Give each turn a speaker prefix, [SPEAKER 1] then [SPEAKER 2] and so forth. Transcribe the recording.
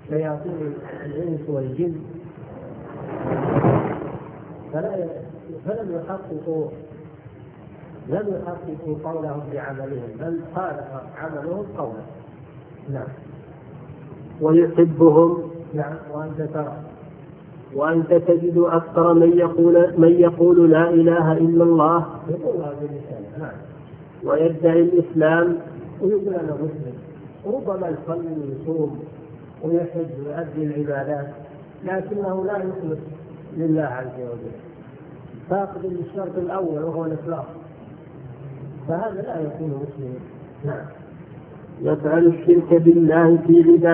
[SPEAKER 1] شياطين الإنس والجن، فلم يحققوا قولهم بعملهم، بل خالف عملهم قولا. نعم.
[SPEAKER 2] ويحبهم.
[SPEAKER 1] نعم.
[SPEAKER 2] وأنت تجد أكثر من يقول لا إله إلا الله ويدعي الإسلام
[SPEAKER 1] ويقول أنا مسلم، ربما يصلي ويصوم ويحج ويؤدي العبادات، لكنه لا يخلص لله عز وجل، فاقد للشرط الأول وهو الإخلاص، فهذا لا يكون مسلما.
[SPEAKER 2] يفعل الشرك بالله في عبادته